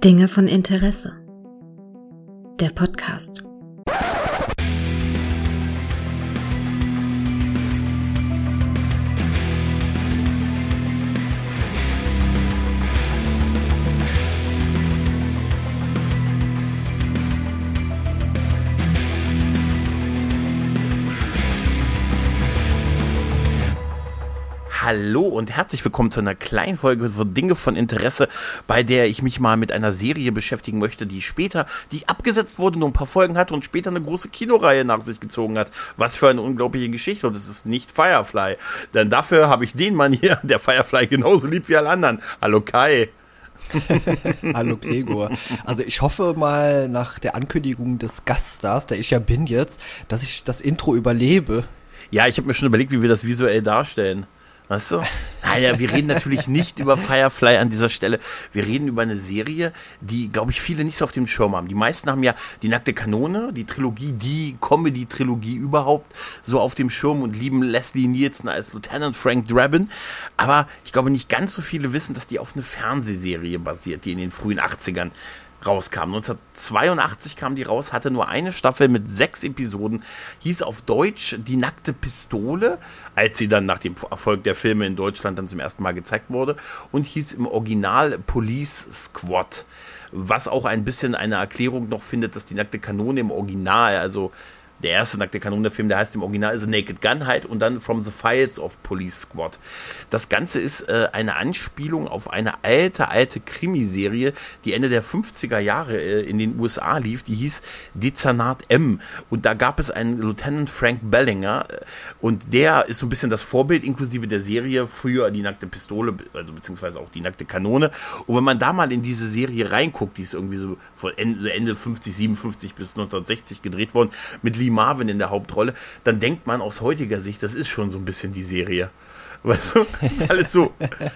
Dinge von Interesse. Der Podcast. Hallo und herzlich willkommen zu einer kleinen Folge von Dinge von Interesse, bei der ich mich mal mit einer Serie beschäftigen möchte, die abgesetzt wurde, nur ein paar Folgen hatte und später eine große Kinoreihe nach sich gezogen hat. Was für eine unglaubliche Geschichte, und es ist nicht Firefly. Denn dafür habe ich den Mann hier, der Firefly genauso liebt wie alle anderen. Hallo Kai. Hallo Gregor. Also ich hoffe mal nach der Ankündigung des Gaststars, der ich ja bin jetzt, dass ich das Intro überlebe. Ja, ich habe mir schon überlegt, wie wir das visuell darstellen. Weißt du? Naja, wir reden natürlich nicht über Firefly an dieser Stelle. Wir reden über eine Serie, die, glaube ich, viele nicht so auf dem Schirm haben. Die meisten haben ja die Nackte Kanone, die Trilogie, die Comedy-Trilogie überhaupt so auf dem Schirm und lieben Leslie Nielsen als Lieutenant Frank Drabin. Aber ich glaube, nicht ganz so viele wissen, dass die auf eine Fernsehserie basiert, die in den frühen 80ern rauskam. 1982 kam die raus, hatte nur eine Staffel mit 6 Episoden, hieß auf Deutsch Die nackte Pistole, als sie dann nach dem Erfolg der Filme in Deutschland dann zum ersten Mal gezeigt wurde, und hieß im Original Police Squad, was auch ein bisschen eine Erklärung noch findet, dass die nackte Kanone im Original, also der erste Nackte Kanone-Film, der heißt im Original The Naked Gun halt, und dann From the Files of Police Squad. Das Ganze ist eine Anspielung auf eine alte Krimiserie, die Ende der 50er Jahre in den USA lief, die hieß Dezernat M. Und da gab es einen Lieutenant Frank Bellinger, und der ist so ein bisschen das Vorbild inklusive der Serie für die nackte Pistole, also beziehungsweise auch die nackte Kanone. Und wenn man da mal in diese Serie reinguckt, die ist irgendwie so von Ende 50, 57 bis 1960 gedreht worden, mit Lee Marvin in der Hauptrolle, dann denkt man aus heutiger Sicht, das ist schon so ein bisschen die Serie. Weißt du? Das ist alles so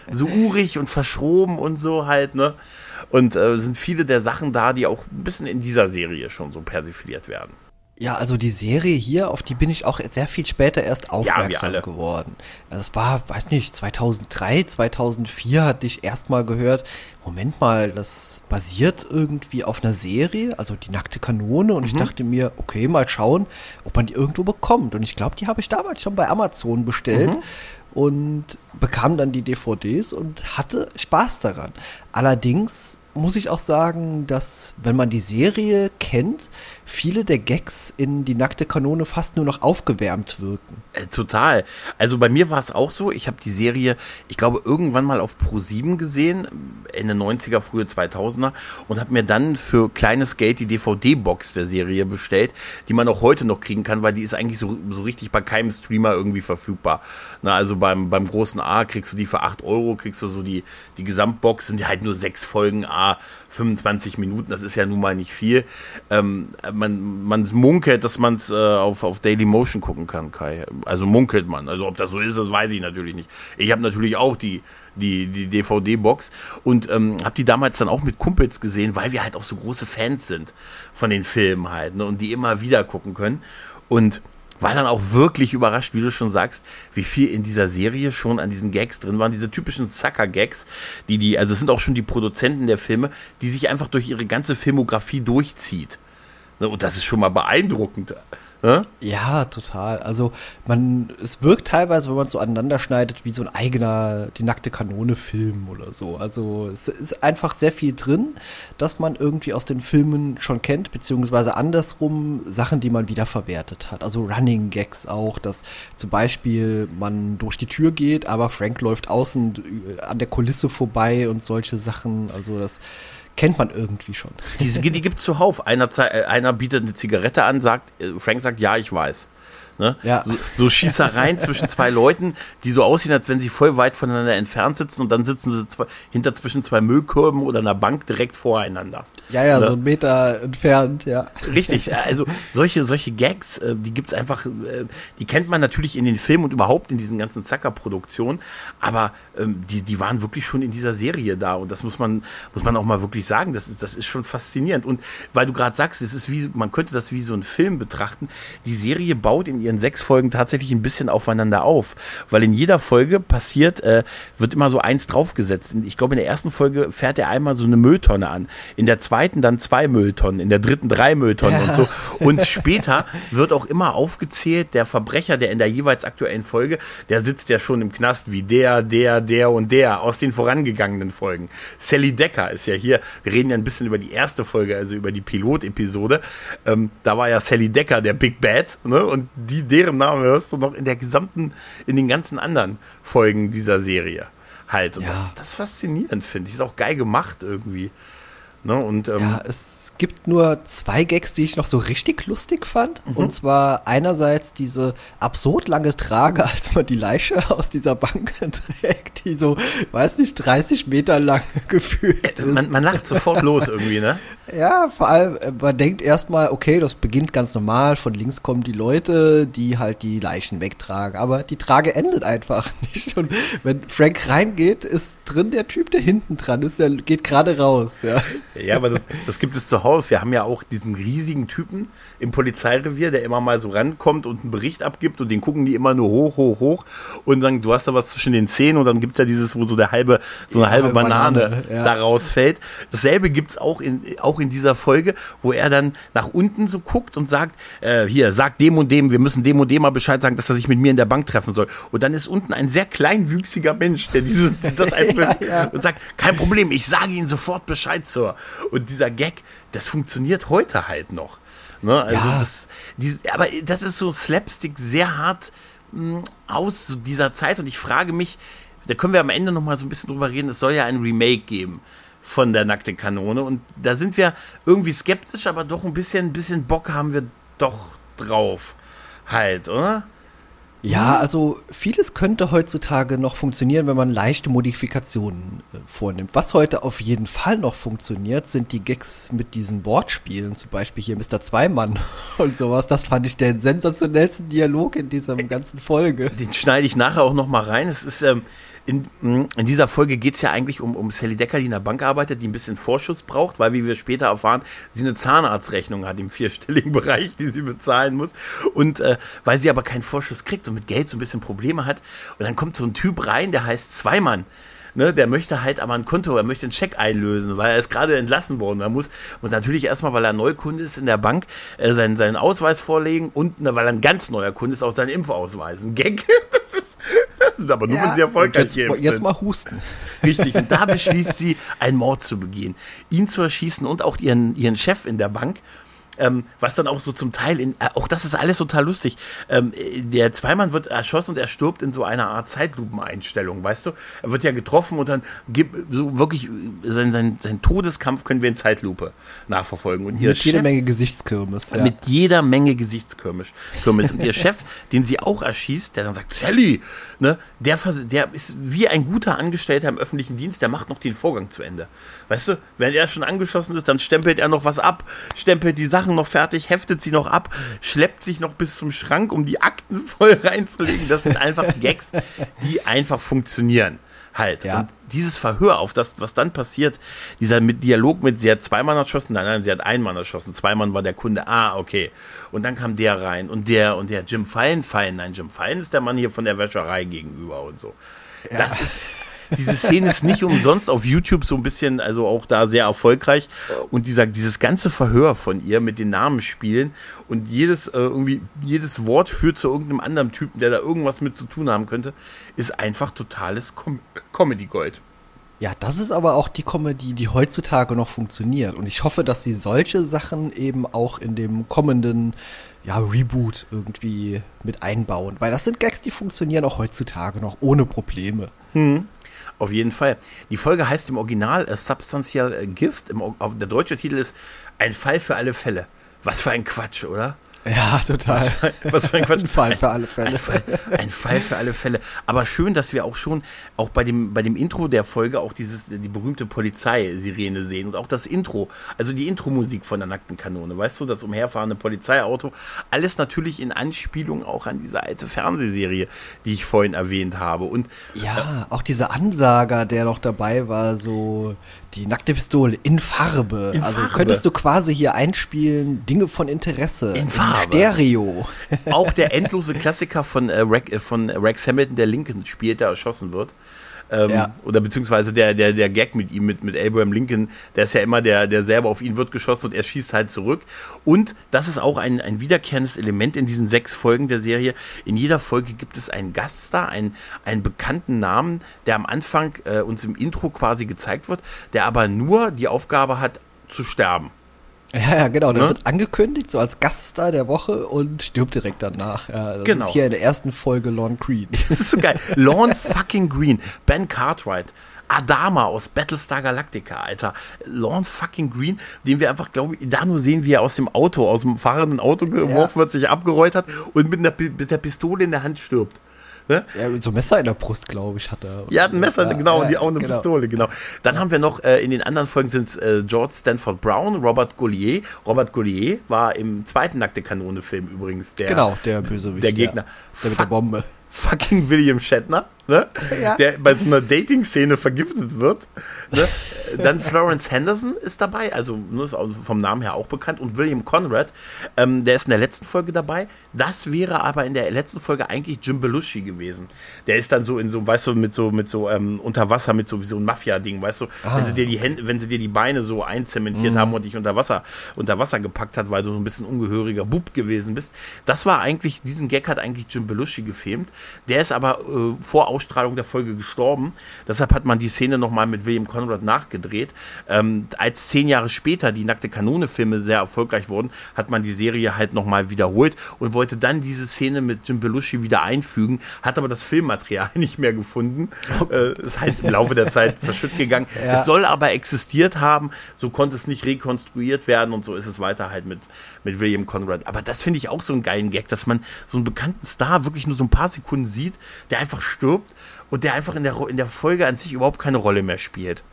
urig und verschroben und so halt, ne? Und sind viele der Sachen da, die auch ein bisschen in dieser Serie schon so persifliert werden. Ja, also die Serie hier, auf die bin ich auch sehr viel später erst aufmerksam geworden. Also es war, weiß nicht, 2003, 2004 hatte ich erst mal gehört, Moment mal, das basiert irgendwie auf einer Serie, also die nackte Kanone, und ich dachte mir, okay, mal schauen, ob man die irgendwo bekommt. Und ich glaube, die habe ich damals schon bei Amazon bestellt und bekam dann die DVDs und hatte Spaß daran. Allerdings muss ich auch sagen, dass, wenn man die Serie kennt, viele der Gags in die nackte Kanone fast nur noch aufgewärmt wirken. Total. Also bei mir war es auch so, ich habe die Serie, ich glaube, irgendwann mal auf Pro7 gesehen, Ende 90er, frühe 2000er, und habe mir dann für kleines Geld die DVD-Box der Serie bestellt, die man auch heute noch kriegen kann, weil die ist eigentlich so richtig bei keinem Streamer irgendwie verfügbar. Na, also beim großen A kriegst du die für 8 Euro, kriegst du so die Gesamtbox, sind ja halt nur 6 Folgen, 25 Minuten, das ist ja nun mal nicht viel. Man munkelt, dass man es auf Dailymotion gucken kann, Kai. Also munkelt man. Also ob das so ist, das weiß ich natürlich nicht. Ich habe natürlich auch die DVD-Box und habe die damals dann auch mit Kumpels gesehen, weil wir halt auch so große Fans sind von den Filmen halt, ne, und die immer wieder gucken können. Und war dann auch wirklich überrascht, wie du schon sagst, wie viel in dieser Serie schon an diesen Gags drin waren, diese typischen Sucker-Gags, also es sind auch schon die Produzenten der Filme, die sich einfach durch ihre ganze Filmografie durchzieht. Und das ist schon mal beeindruckend. Ja, total. Also es wirkt teilweise, wenn man es so aneinander schneidet, wie so ein eigener Die nackte Kanone-Film oder so. Also es ist einfach sehr viel drin, dass man irgendwie aus den Filmen schon kennt, beziehungsweise andersrum Sachen, die man wiederverwertet hat. Also Running Gags auch, dass zum Beispiel man durch die Tür geht, aber Frank läuft außen an der Kulisse vorbei und solche Sachen. Also das kennt man irgendwie schon. Die gibt's zuhauf. Einer bietet eine Zigarette an, Frank sagt, ja, ich weiß. Ne? Ja. So Schießereien zwischen zwei Leuten, die so aussehen, als wenn sie voll weit voneinander entfernt sitzen, und dann sitzen sie zwischen zwei Müllkörben oder einer Bank direkt voreinander. Ja, ne? So 1 Meter entfernt, ja. Richtig, also solche Gags, die gibt's einfach, die kennt man natürlich in den Filmen und überhaupt in diesen ganzen Zucker-Produktionen, aber die waren wirklich schon in dieser Serie da, und das muss man auch mal wirklich sagen, das ist schon faszinierend. Und weil du gerade sagst, man könnte das wie so einen Film betrachten, die Serie baut in ihren 6 Folgen tatsächlich ein bisschen aufeinander auf, weil in jeder Folge wird immer so eins draufgesetzt. Ich glaube, in der ersten Folge fährt er einmal so eine Mülltonne an, in der zweiten dann 2 Mülltonnen, in der dritten 3 Mülltonnen und so. Und später wird auch immer aufgezählt, der Verbrecher, der in der jeweils aktuellen Folge, der sitzt ja schon im Knast wie der und der aus den vorangegangenen Folgen. Sally Decker ist ja hier, wir reden ja ein bisschen über die erste Folge, also über die Pilotepisode. Da war ja Sally Decker der Big Bad, ne? Und deren Namen hörst du noch in den ganzen anderen Folgen dieser Serie halt. Und das ist faszinierend, finde ich. Ist auch geil gemacht irgendwie. Ne? Und, es gibt nur 2 Gags, die ich noch so richtig lustig fand. Und zwar einerseits diese absurd lange Trage, als man die Leiche aus dieser Bank trägt, die so, weiß nicht, 30 Meter lang gefühlt ist. Man lacht sofort los irgendwie, ne? Ja, vor allem, man denkt erstmal, okay, das beginnt ganz normal, von links kommen die Leute, die halt die Leichen wegtragen, aber die Trage endet einfach nicht. Und wenn Frank reingeht, ist drin der Typ, der hinten dran ist, der geht gerade raus, ja. Ja, aber das gibt es zuhauf. Wir haben ja auch diesen riesigen Typen im Polizeirevier, der immer mal so rankommt und einen Bericht abgibt und den gucken die immer nur hoch und dann, du hast da was zwischen den Zähnen und dann gibt's ja dieses, wo so eine halbe Banane da rausfällt. Dasselbe gibt's auch in dieser Folge, wo er dann nach unten so guckt und sagt, hier, sag dem und dem, wir müssen dem und dem mal Bescheid sagen, dass er sich mit mir in der Bank treffen soll. Und dann ist unten ein sehr kleinwüchsiger Mensch, der das und sagt, kein Problem, ich sage Ihnen sofort Bescheid, Sir. Und dieser Gag, das funktioniert heute halt noch. Ne? Also aber das ist so Slapstick sehr hart aus so dieser Zeit und ich frage mich, da können wir am Ende noch mal so ein bisschen drüber reden, es soll ja ein Remake geben von der Nackte Kanone und da sind wir irgendwie skeptisch, aber doch ein bisschen Bock haben wir doch drauf halt, oder? Ja, also vieles könnte heutzutage noch funktionieren, wenn man leichte Modifikationen vornimmt. Was heute auf jeden Fall noch funktioniert, sind die Gags mit diesen Wortspielen, zum Beispiel hier Mr. Zweimann und sowas. Das fand ich den sensationellsten Dialog in dieser ganzen Folge. Den schneide ich nachher auch noch mal rein. Es ist in dieser Folge geht es ja eigentlich um Sally Decker, die in der Bank arbeitet, die ein bisschen Vorschuss braucht, weil, wie wir später erfahren, sie eine Zahnarztrechnung hat im 4-stelligen Bereich, die sie bezahlen muss. Und weil sie aber keinen Vorschuss kriegt und mit Geld so ein bisschen Probleme hat. Und dann kommt so ein Typ rein, der heißt Zweimann. Ne, der möchte halt aber ein Konto, er möchte einen Scheck einlösen, weil er ist gerade entlassen worden. Er muss natürlich erstmal, weil er Neukunde ist in der Bank, seinen Ausweis vorlegen und weil er ein ganz neuer Kunde ist, auch seinen Impfausweis. Ein Gag. Das ist aber nur, wenn sie erfolgreich sind. Jetzt mal husten. Richtig, und da beschließt sie, einen Mord zu begehen. Ihn zu erschießen und auch ihren Chef in der Bank. Was dann auch so zum Teil, auch das ist alles total lustig, der Zweimann wird erschossen und er stirbt in so einer Art Zeitlupeneinstellung, weißt du? Er wird ja getroffen und dann so wirklich sein Todeskampf können wir in Zeitlupe nachverfolgen. Und mit jeder Menge Gesichtskirmes. Ja. Mit jeder Menge Gesichtskirmes. Und ihr Chef, den sie auch erschießt, der dann sagt, Sally, ne, der ist wie ein guter Angestellter im öffentlichen Dienst, der macht noch den Vorgang zu Ende. Weißt du, wenn er schon angeschossen ist, dann stempelt er noch was ab, stempelt die Sachen noch fertig, heftet sie noch ab, schleppt sich noch bis zum Schrank, um die Akten voll reinzulegen. Das sind einfach Gags, die einfach funktionieren. Halt. Ja. Und dieses Verhör auf das, was dann passiert, dieser Dialog mit, sie hat 2 Mann erschossen, nein, sie hat 1 Mann erschossen, 2 Mann war der Kunde, okay. Und dann kam der rein und der Jim Fallen, nein, Jim Fallen ist der Mann hier von der Wäscherei gegenüber und so. Ja. Das ist, diese Szene ist nicht umsonst auf YouTube so ein bisschen, also auch da sehr erfolgreich und dieses ganze Verhör von ihr mit den Namensspielen und jedes Wort führt zu irgendeinem anderen Typen, der da irgendwas mit zu tun haben könnte, ist einfach totales Comedy-Gold. Ja, das ist aber auch die Comedy, die heutzutage noch funktioniert und ich hoffe, dass sie solche Sachen eben auch in dem kommenden Reboot irgendwie mit einbauen, weil das sind Gags, die funktionieren auch heutzutage noch ohne Probleme. Auf jeden Fall. Die Folge heißt im Original Substantial Gift. Der deutsche Titel ist Ein Fall für alle Fälle. Was für ein Quatsch, oder? Ja, total. Was für ein Quatsch. Ein Fall für alle Fälle. Ein Fall für alle Fälle. Aber schön, dass wir auch bei dem Intro der Folge auch die berühmte Polizeisirene sehen und auch das Intro, also die Intro-Musik von der Nackten Kanone, weißt du, das umherfahrende Polizeiauto, alles natürlich in Anspielung auch an diese alte Fernsehserie, die ich vorhin erwähnt habe. Und auch dieser Ansager, der noch dabei war, so die nackte Pistole in Farbe. Also könntest du quasi hier einspielen, Dinge von Interesse. In Farbe. Stereo. Auch der endlose Klassiker von Rex Hamilton, der Lincoln spielt, der erschossen wird. Oder beziehungsweise der Gag mit ihm, mit Abraham Lincoln, der ist ja immer der selber auf ihn wird geschossen und er schießt halt zurück. Und das ist auch ein wiederkehrendes Element in diesen 6 Folgen der Serie. In jeder Folge gibt es einen Gaststar, einen bekannten Namen, der am Anfang uns im Intro quasi gezeigt wird, der aber nur die Aufgabe hat, zu sterben. Ja, genau. Der wird angekündigt, so als Gaststar der Woche und stirbt direkt danach. Ja, das ist hier in der ersten Folge Lorne Green. Das ist so geil. Lorne fucking Green. Ben Cartwright. Adama aus Battlestar Galactica, Alter. Lorne fucking Green, den wir einfach, glaube ich, da nur sehen, wie er aus dem fahrenden Auto geworfen wird, sich abgerollt hat und mit der Pistole in der Hand stirbt. Ne? Ja, mit so einem Messer in der Brust, glaube ich, hat er. Ja, ein Messer, genau, und auch eine Pistole, genau. Dann haben wir noch, in den anderen Folgen sind es George Stanford Brown, Robert Goulier. Robert Goulier war im zweiten Nackte Kanone-Film übrigens der Bösewicht. Der Gegner. Der mit der Bombe. Fucking William Shatner, ne? Ja. Der bei so einer Dating-Szene vergiftet wird. Ne? Dann Florence Henderson ist dabei, also ist vom Namen her auch bekannt. Und William Conrad, der ist in der letzten Folge dabei. Das wäre aber in der letzten Folge eigentlich Jim Belushi gewesen. Der ist dann so in so, weißt du, mit so unter Wasser, mit so wie so ein Mafia-Ding, weißt du, wenn sie dir die Beine so einzementiert haben und dich unter Wasser gepackt hat, weil du so ein bisschen ungehöriger Bub gewesen bist. Diesen Gag hat eigentlich Jim Belushi gefilmt. Der ist aber vor Ausstrahlung der Folge gestorben. Deshalb hat man die Szene nochmal mit William Conrad nachgedreht. Als 10 Jahre später die Nackte Kanone-Filme sehr erfolgreich wurden, hat man die Serie halt nochmal wiederholt und wollte dann diese Szene mit Jim Belushi wieder einfügen, hat aber das Filmmaterial nicht mehr gefunden. Ist halt im Laufe der Zeit verschütt gegangen. Ja. Es soll aber existiert haben, so konnte es nicht rekonstruiert werden und so ist es weiter halt mit William Conrad. Aber das finde ich auch so einen geilen Gag, dass man so einen bekannten Star wirklich nur so ein paar Sekunden sieht, der einfach stirbt und der einfach in der Folge an sich überhaupt keine Rolle mehr spielt.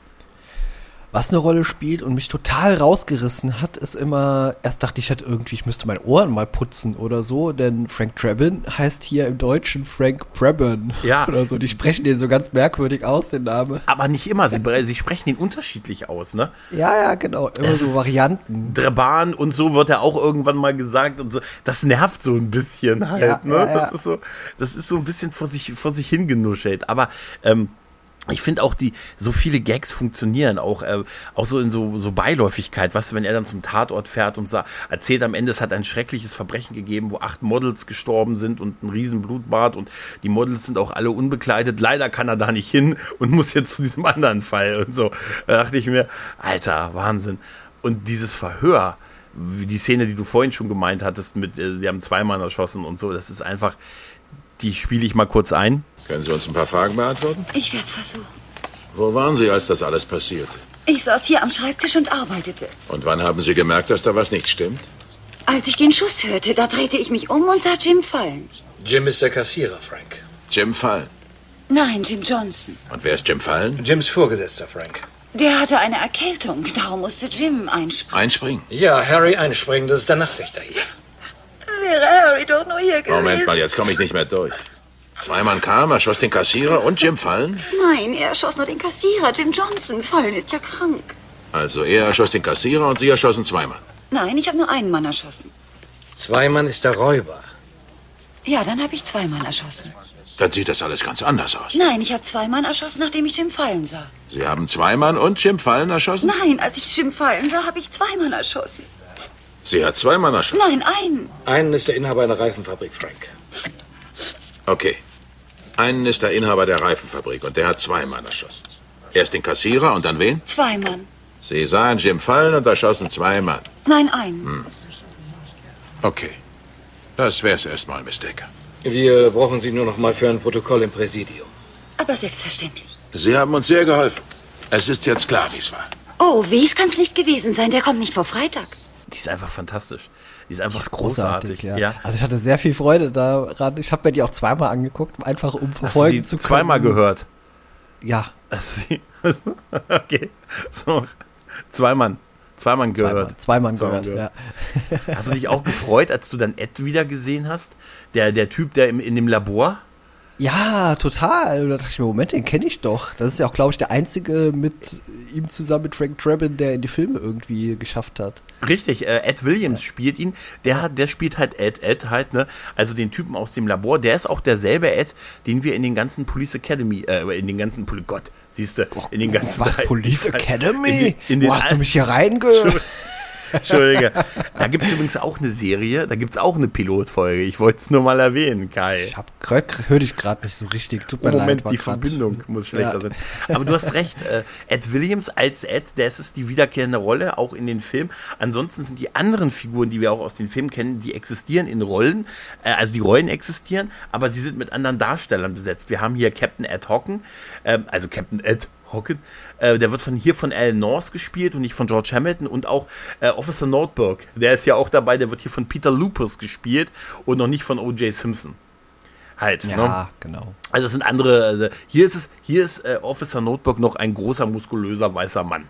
Was eine Rolle spielt und mich total rausgerissen hat, ist immer, erst dachte ich halt irgendwie, ich müsste meine Ohren mal putzen oder so, denn Frank Drebin heißt hier im Deutschen Frank Brabham oder so. Die sprechen den so ganz merkwürdig aus, den Namen. Aber nicht immer, sie sprechen ihn unterschiedlich aus, ne? Ja, genau, immer so Varianten. Dreban und so wird er auch irgendwann mal gesagt und so. Das nervt so ein bisschen halt, ne? Ja. Das ist so ein bisschen vor sich hingenuschelt, aber ich finde auch, so viele Gags funktionieren auch so in so Beiläufigkeit, weißt du, wenn er dann zum Tatort fährt und erzählt am Ende, es hat ein schreckliches Verbrechen gegeben, wo 8 Models gestorben sind und ein riesen Blutbad und die Models sind auch alle unbekleidet, leider kann er da nicht hin und muss jetzt zu diesem anderen Fall und so. Da dachte ich mir, Alter, Wahnsinn. Und dieses Verhör, die Szene, die du vorhin schon gemeint hattest, sie haben 2 Mann erschossen und so, das ist einfach, die spiele ich mal kurz ein. Können Sie uns ein paar Fragen beantworten? Ich werde es versuchen. Wo waren Sie, als das alles passierte? Ich saß hier am Schreibtisch und arbeitete. Und wann haben Sie gemerkt, dass da was nicht stimmt? Als ich den Schuss hörte, da drehte ich mich um und sah Jim fallen. Jim ist der Kassierer, Frank. Jim Fallen? Nein, Jim Johnson. Und wer ist Jim Fallen? Jims Vorgesetzter, Frank. Der hatte eine Erkältung, darum musste Jim einspringen. Einspringen? Ja, Harry einspringen, das ist der Nachtwächter hier. Wäre Harry doch nur hier gewesen. Moment mal, jetzt komme ich nicht mehr durch. 2 Mann kamen, erschoss den Kassierer und Jim Fallen? Nein, er erschoss nur den Kassierer. Jim Johnson. Fallen ist ja krank. Also er erschoss den Kassierer und Sie erschossen 2 Mann? Nein, ich habe nur einen Mann erschossen. 2 Mann ist der Räuber. Ja, dann habe ich 2 Mann erschossen. Dann sieht das alles ganz anders aus. Nein, ich habe 2 Mann erschossen, nachdem ich Jim Fallen sah. Sie haben 2 Mann und Jim Fallen erschossen? Nein, als ich Jim Fallen sah, habe ich 2 Mann erschossen. Sie hat 2 Mann erschossen? Nein, einen. Einen ist der Inhaber einer Reifenfabrik, Frank. Okay. Einen ist der Inhaber der Reifenfabrik und der hat 2 Mann erschossen. Erst den Kassierer und dann wen? 2 Mann. Sie sahen Jim Fallen und erschossen 2 Mann. Nein, einen. Okay. Das wär's erstmal, Miss Decker. Wir brauchen Sie nur noch mal für ein Protokoll im Präsidium. Aber selbstverständlich. Sie haben uns sehr geholfen. Es ist jetzt klar, wie es war. Oh, wie's kann's nicht gewesen sein. Der kommt nicht vor Freitag. Die ist einfach fantastisch. Die ist einfach großartig. Ja. Also ich hatte sehr viel Freude daran. Ich habe mir die auch 2-mal angeguckt, einfach um verfolgen zu können. 2-mal gehört? Ja. Okay. So. 2 Mann. 2 Mann gehört. 2 Mann gehört, ja. Hast du dich auch gefreut, als du dann Ed wieder gesehen hast? Der Typ, der in dem Labor? Ja, total. Und da dachte ich mir, Moment, den kenne ich doch. Das ist ja auch, glaube ich, der einzige mit ihm zusammen mit Frank Drebin, der in die Filme irgendwie geschafft hat. Richtig, Ed Williams spielt ihn. Der spielt halt Ed halt, ne? Also den Typen aus dem Labor. Der ist auch derselbe Ed, den wir in den ganzen Police Academy, in den ganzen Gott, siehst du, in den ganzen Was, Police Academy? In den Wo hast du mich hier Entschuldige. Da gibt es übrigens auch eine Serie, da gibt es auch eine Pilotfolge. Ich wollte es nur mal erwähnen, Kai. Höre dich gerade nicht so richtig. Tut mir leid. Moment, die Verbindung muss schlechter sein. Aber du hast recht, Ed Williams als Ed, das ist die wiederkehrende Rolle, auch in den Filmen. Ansonsten sind die anderen Figuren, die wir auch aus den Filmen kennen, die existieren in Rollen, also die Rollen existieren, aber sie sind mit anderen Darstellern besetzt. Wir haben hier Captain Ed Hocken, also Captain Ed Hocken, der wird von Alan North gespielt und nicht von George Hamilton, und auch Officer Nordberg, der ist ja auch dabei, der wird hier von Peter Lupus gespielt und noch nicht von O.J. Simpson. Halt, ja, ne? Genau. Also es sind andere, also hier ist Officer Nordberg noch ein großer, muskulöser, weißer Mann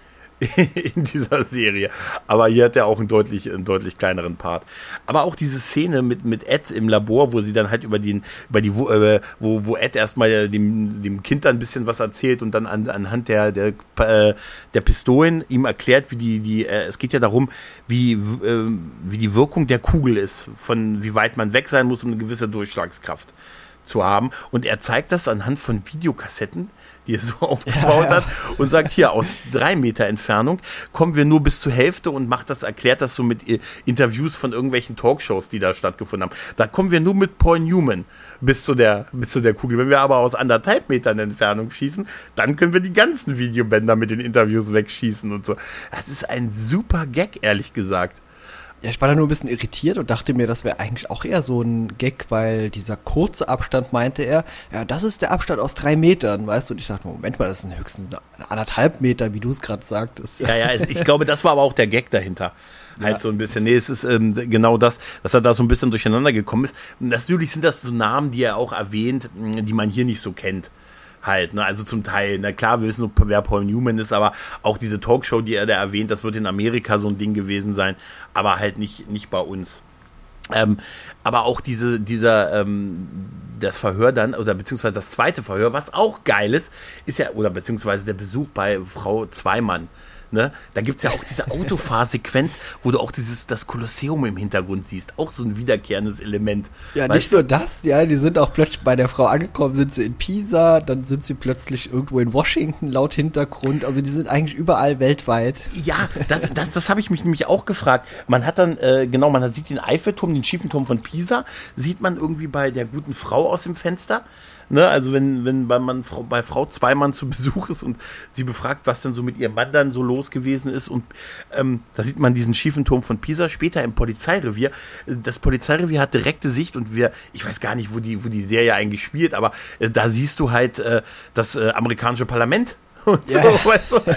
in dieser Serie. Aber hier hat er auch einen deutlich kleineren Part. Aber auch diese Szene mit Ed im Labor, wo sie dann halt wo Ed erstmal dem Kind dann ein bisschen was erzählt und dann anhand der Pistolen ihm erklärt, es geht ja darum, wie die Wirkung der Kugel ist, von wie weit man weg sein muss, um eine gewisse Durchschlagskraft zu haben. Und er zeigt das anhand von Videokassetten, die er so aufgebaut hat, und sagt, hier, aus 3 Meter Entfernung kommen wir nur bis zur Hälfte, und erklärt das so mit Interviews von irgendwelchen Talkshows, die da stattgefunden haben. Da kommen wir nur mit Paul Newman bis zu der Kugel. Wenn wir aber aus 1,5 Metern Entfernung schießen, dann können wir die ganzen Videobänder mit den Interviews wegschießen und so. Das ist ein super Gag, ehrlich gesagt. Ja, ich war da nur ein bisschen irritiert und dachte mir, das wäre eigentlich auch eher so ein Gag, weil dieser kurze Abstand, meinte er, ja, das ist der Abstand aus 3 Metern, weißt du? Und ich dachte, Moment mal, das sind höchstens 1,5 Meter, wie du es gerade sagtest. Ja, ich glaube, das war aber auch der Gag dahinter. Halt so ein bisschen. Nee, es ist genau das, dass er da so ein bisschen durcheinander gekommen ist. Natürlich sind das so Namen, die er auch erwähnt, die man hier nicht so kennt. Halt, ne, also zum Teil, na klar, wir wissen, wer Paul Newman ist, aber auch diese Talkshow, die er da erwähnt, das wird in Amerika so ein Ding gewesen sein, aber halt nicht bei uns. Aber auch das Verhör dann, oder beziehungsweise das zweite Verhör, was auch geil ist ja, oder beziehungsweise der Besuch bei Frau Zweimann. Ne? Da gibt's ja auch diese Autofahrsequenz, wo du auch das Kolosseum im Hintergrund siehst. Auch so ein wiederkehrendes Element. Ja, nicht nur das, ja, die sind auch plötzlich bei der Frau angekommen, sind sie in Pisa, dann sind sie plötzlich irgendwo in Washington laut Hintergrund. Also die sind eigentlich überall weltweit. Ja, das habe ich mich nämlich auch gefragt. Man hat dann, man sieht den Eiffelturm, den schiefen Turm von Pisa, sieht man irgendwie bei der guten Frau aus dem Fenster. Ne, also wenn bei Frau Zweimann zu Besuch ist und sie befragt, was denn so mit ihrem Mann dann so los gewesen ist, und da sieht man diesen schiefen Turm von Pisa, später im Polizeirevier. Das Polizeirevier hat direkte Sicht, und ich weiß gar nicht, wo die Serie eigentlich spielt, aber da siehst du halt das amerikanische Parlament. Und so, weißt du,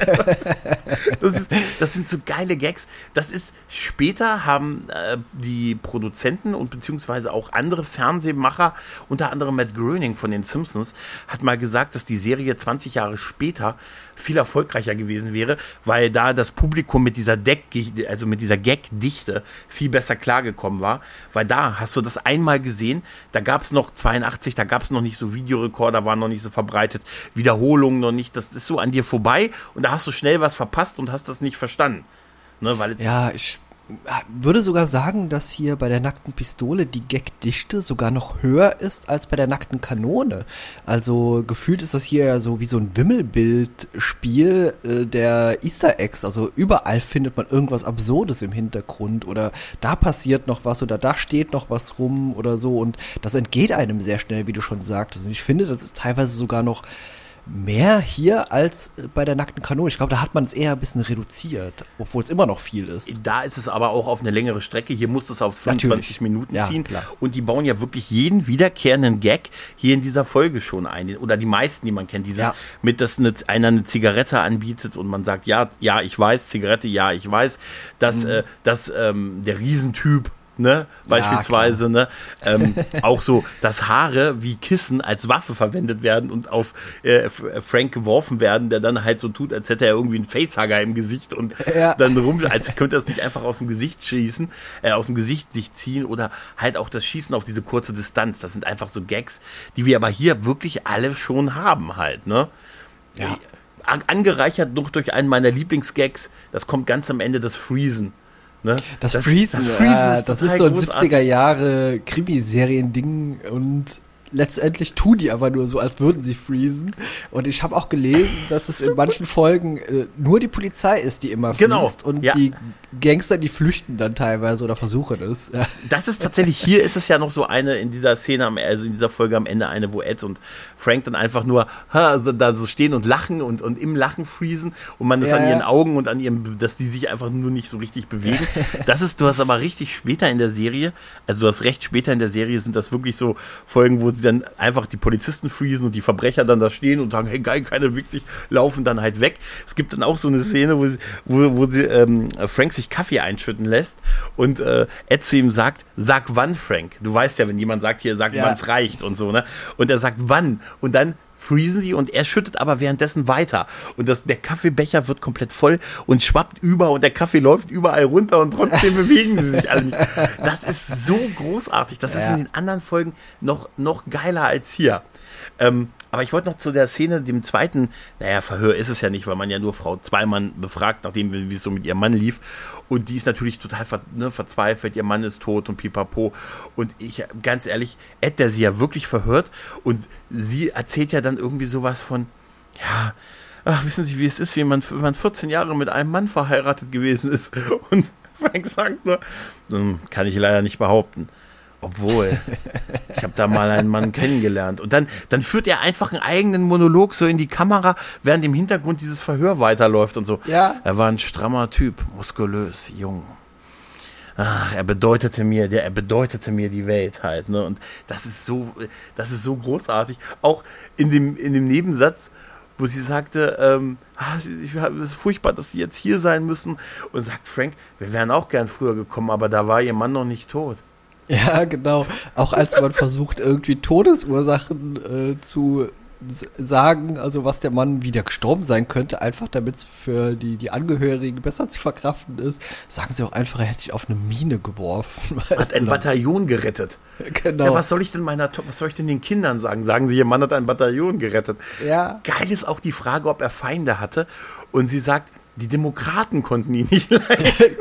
das sind so geile Gags. Das ist, später haben die Produzenten und beziehungsweise auch andere Fernsehmacher, unter anderem Matt Groening von den Simpsons, hat mal gesagt, dass die Serie 20 Jahre später viel erfolgreicher gewesen wäre, weil da das Publikum mit dieser Gag-Dichte viel besser klargekommen war, weil da hast du das einmal gesehen, da gab es noch 82, da gab es noch nicht so Videorekorder, waren noch nicht so verbreitet, Wiederholungen noch nicht, das ist so an dir vorbei, und da hast du schnell was verpasst und hast das nicht verstanden. Ne, weil ich würde sogar sagen, dass hier bei der nackten Pistole die Gagdichte sogar noch höher ist als bei der nackten Kanone. Also gefühlt ist das hier ja so wie so ein Wimmelbildspiel der Easter Eggs. Also überall findet man irgendwas Absurdes im Hintergrund, oder da passiert noch was oder da steht noch was rum oder so, und das entgeht einem sehr schnell, wie du schon sagtest. Und ich finde, das ist teilweise sogar noch mehr hier als bei der nackten Kanone. Ich glaube, da hat man es eher ein bisschen reduziert, obwohl es immer noch viel ist. Da ist es aber auch auf eine längere Strecke. Hier musst du es auf 25 Minuten ziehen. Klar. Und die bauen ja wirklich jeden wiederkehrenden Gag hier in dieser Folge schon ein. Oder die meisten, die man kennt. Dass einer eine Zigarette anbietet und man sagt, ja, ich weiß, Zigarette, ja, ich weiß, dass der Riesentyp, ne, beispielsweise, ne, auch so, dass Haare wie Kissen als Waffe verwendet werden und auf Frank geworfen werden, der dann halt so tut, als hätte er irgendwie einen Facehugger im Gesicht und dann als könnte er es nicht einfach aus dem Gesicht schießen, aus dem Gesicht sich ziehen oder halt auch das Schießen auf diese kurze Distanz. Das sind einfach so Gags, die wir aber hier wirklich alle schon haben halt, ne? Ja. Angereichert noch durch einen meiner Lieblingsgags, das kommt ganz am Ende, das Freezen. Ne? Das Freezen das ist so ein 70er Jahre Krimiserien-Ding und letztendlich tun die aber nur so, als würden sie freezen. Und ich habe auch gelesen, dass es in manchen Folgen nur die Polizei ist, die immer freest und die Gangster, die flüchten dann teilweise oder versuchen es. Ja. Das ist tatsächlich, hier ist es ja noch so eine in dieser Szene, also in dieser Folge am Ende eine, wo Ed und Frank dann einfach nur da so stehen und lachen und im Lachen freezen und man ist an ihren Augen und an ihrem, dass die sich einfach nur nicht so richtig bewegen. Du hast aber richtig später in der Serie, also du hast recht, später in der Serie sind das wirklich so Folgen, wo sie dann einfach die Polizisten freezen und die Verbrecher dann da stehen und sagen, hey geil, keiner bewegt sich, laufen dann halt weg. Es gibt dann auch so eine Szene, wo Frank sich Kaffee einschütten lässt und Ed zu ihm sagt, sag wann, Frank. Du weißt ja, wenn jemand sagt, hier, sag wann es reicht und so, ne? Und er sagt wann und dann freezen sie und er schüttet aber währenddessen weiter. Und der Kaffeebecher wird komplett voll und schwappt über und der Kaffee läuft überall runter und trotzdem bewegen sie sich alle nicht. Das ist so großartig. Das ist in den anderen Folgen noch geiler als hier. Aber ich wollte noch zu der Szene, dem zweiten, Verhör ist es ja nicht, weil man ja nur Frau Zweimann befragt, nachdem wie es so mit ihrem Mann lief. Und die ist natürlich total verzweifelt, ihr Mann ist tot und pipapo. Und ich, ganz ehrlich, Ed, der sie ja wirklich verhört und sie erzählt ja dann irgendwie sowas von, wissen Sie, wie es ist, wenn man 14 Jahre mit einem Mann verheiratet gewesen ist. Und Frank sagt nur, kann ich leider nicht behaupten. Obwohl, ich habe da mal einen Mann kennengelernt. Und dann führt er einfach einen eigenen Monolog so in die Kamera, während im Hintergrund dieses Verhör weiterläuft und so. Ja. Er war ein strammer Typ, muskulös, jung. Er bedeutete mir die Welt halt, ne? Und das ist so großartig. Auch in dem Nebensatz, wo sie sagte, es ist furchtbar, dass sie jetzt hier sein müssen. Und sagt Frank, wir wären auch gern früher gekommen, aber da war ihr Mann noch nicht tot. Ja, genau. Auch als man versucht, irgendwie Todesursachen zu sagen, also was der Mann wieder gestorben sein könnte, einfach damit es für die Angehörigen besser zu verkraften ist, sagen sie auch einfach, er hätte sich auf eine Mine geworfen. Hat ein Bataillon gerettet. Genau. Ja, was soll ich denn den Kindern sagen? Sagen sie, ihr Mann hat ein Bataillon gerettet. Ja. Geil ist auch die Frage, ob er Feinde hatte. Und sie sagt, die Demokraten konnten ihn nicht leiden.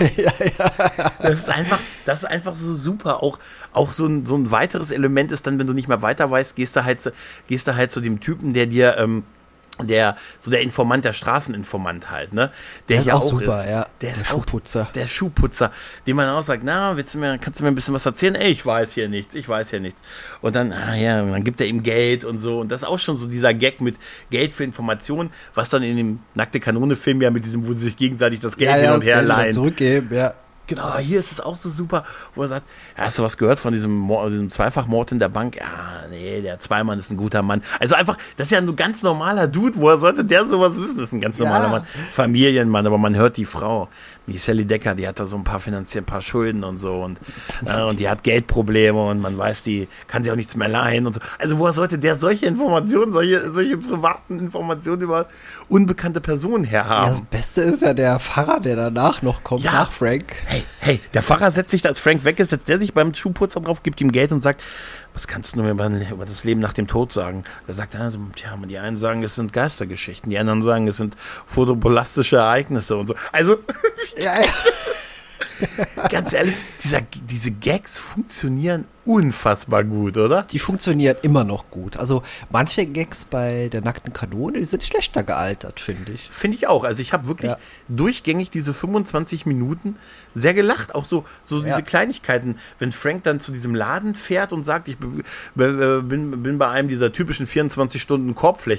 Das ist einfach so super. Auch so ein weiteres Element ist dann, wenn du nicht mehr weiter weißt, gehst du halt zu dem Typen, der dir der Informant, der Straßeninformant halt, ne? Der ist auch super, ja. Der ist Schuhputzer. Der Schuhputzer, dem man auch sagt, kannst du mir ein bisschen was erzählen? Ey, ich weiß hier nichts. Und dann, dann gibt er ihm Geld und so. Und das ist auch schon so dieser Gag mit Geld für Informationen, was dann in dem Nackte Kanone-Film ja mit diesem, wo sie sich gegenseitig das Geld hin und her leihen. Zurückgeben, ja. Genau, hier ist es auch so super, wo er sagt, hast du was gehört von diesem Zweifachmord in der Bank? Ja, nee, der Zweimann ist ein guter Mann. Also einfach, das ist ja ein ganz normaler Dude, woher sollte der sowas wissen? Das ist ein ganz normaler Mann, Familienmann, aber man hört die Frau, die Sally Decker, die hat da so ein paar Schulden und so und die hat Geldprobleme und man weiß, die kann sich auch nichts mehr leihen und so. Also woher sollte der solche Informationen, solche privaten Informationen über unbekannte Personen herhaben? Ja, das Beste ist ja der Pfarrer, der danach noch kommt, nach Frank. Hey, der Pfarrer setzt sich, als Frank weg ist, setzt der sich beim Schuhputzer drauf, gibt ihm Geld und sagt, was kannst du mir über das Leben nach dem Tod sagen? Er sagt, die einen sagen, es sind Geistergeschichten, die anderen sagen, es sind photobolastische Ereignisse und so. Also, ganz ehrlich, diese Gags funktionieren unfassbar gut, oder? Die funktionieren immer noch gut. Also manche Gags bei der Nackten Kanone, die sind schlechter gealtert, finde ich. Finde ich auch. Also ich habe wirklich durchgängig diese 25 Minuten sehr gelacht. Auch so diese Kleinigkeiten. Wenn Frank dann zu diesem Laden fährt und sagt, ich bin bei einem dieser typischen